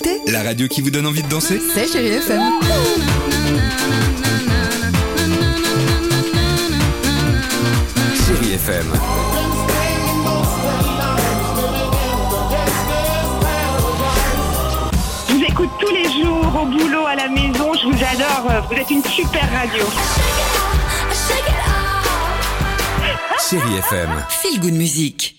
écoutez La radio qui vous donne envie de danser. C'est Chérie FM. Chérie FM. Je vous écoute tous les jours, au boulot, à la maison, je vous adore, vous êtes une super radio. Chérie FM. Feel Good Music.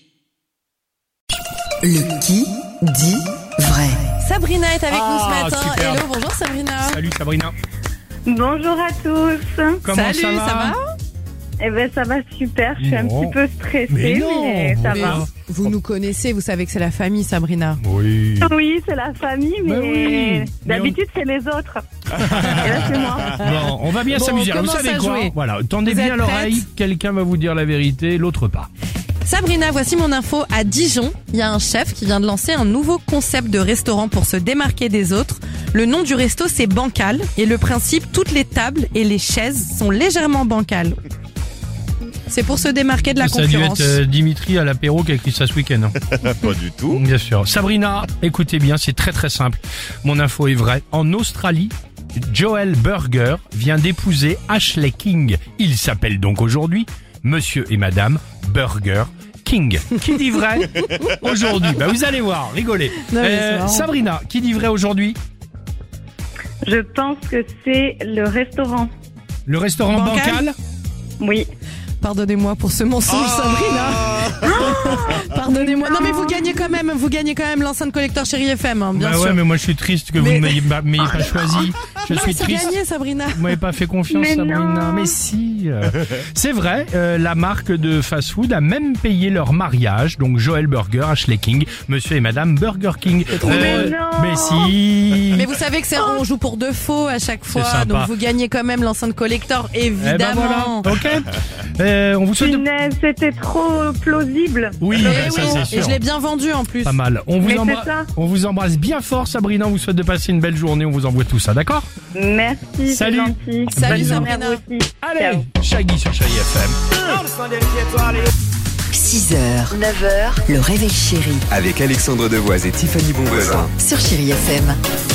Le qui dit vrai. Sabrina est avec nous ce matin. Super. Hello, bonjour Sabrina. Salut Sabrina. Bonjour à tous. Comment Salut, ça va? Eh ben ça va super, je suis un Non. petit peu stressée, Mais non, mais ça Mais va. vous nous connaissez, vous savez que c'est la famille Sabrina. Oui. Oui, c'est la famille, mais oui. d'habitude c'est les autres. Et là c'est moi. Bon, on va bien Bon, s'amuser. on Vous commence savez à quoi? jouer. Voilà, tendez Vous bien êtes l'oreille. prête? Quelqu'un va vous dire la vérité, l'autre pas. Sabrina, voici mon info. À Dijon, il y a un chef qui vient de lancer un nouveau concept de restaurant pour se démarquer des autres. Le nom du resto, c'est Bancal. Et le principe, toutes les tables et les chaises sont légèrement bancales. C'est pour se démarquer de la Ça a dû concurrence. être Dimitri à l'apéro qui a écrit ça ce week-end. hein. Pas du tout. Bien sûr. Sabrina, écoutez bien, c'est très très simple. Mon info est vraie. En Australie, Joel Burger vient d'épouser Ashley King. Il s'appelle donc aujourd'hui Monsieur et Madame Burger King. Qui dit vrai aujourd'hui? Bah vous allez voir, rigolez. Non, mais c'est marrant. Sabrina, qui dit vrai aujourd'hui? Je pense que c'est le restaurant. Le restaurant Bancal Bancal? Oui. Pardonnez-moi pour ce mensonge, Sabrina. Pardonnez-moi. Non, mais vous gagnez quand même l'enceinte collector Chérie FM, hein, bien Bah sûr. ouais, mais moi je suis triste que vous Mais- ne m'ayez pas choisi. Je Non, suis c'est triste. gagné, Sabrina. Vous m'avez pas fait confiance, Mais Sabrina. non. Mais si. C'est vrai, la marque de fast-food a même payé leur mariage. Donc Joel Burger, Ashley King, Monsieur et Madame Burger King. Mais non. Mais si. Mais vous savez que on joue pour deux faux à chaque fois, sympa. donc vous gagnez quand même l'enceinte collector, Eh ben évidemment. voilà. Ok. On vous souhaite de... Punaise, c'était trop plausible. Oui, Eh ben, ça oui, c'est et sûr. je l'ai bien vendu en plus. Pas mal. Mais c'est ça. On vous embrasse bien fort, Sabrina. On vous souhaite de passer une belle journée. On vous envoie tout ça, d'accord? Merci, c'est Salut. gentil. Salut, Bonne journée à Sabrina. vous aussi. Allez, Ciao. Shaggy sur Chérie FM. 6h, 9h, le réveil chéri Avec Alexandre Devoise et Tiffany Bonvoisin. sur Chérie FM.